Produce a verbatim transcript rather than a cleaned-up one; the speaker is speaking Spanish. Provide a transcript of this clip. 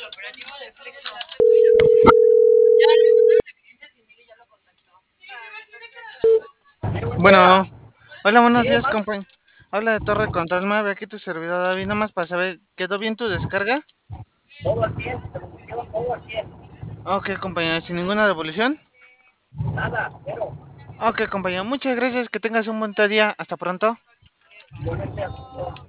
Bueno, hola, buenos días, compañero. Habla de Torre Control nueve, aquí tu servidor David, nada más para saber, ¿quedó bien tu descarga? Todo al cien, devolución, todo al cien. Ok, compañero, sin ninguna devolución. Nada, cero. Ok, compañero, muchas gracias, que tengas un buen día, hasta pronto. Igualmente,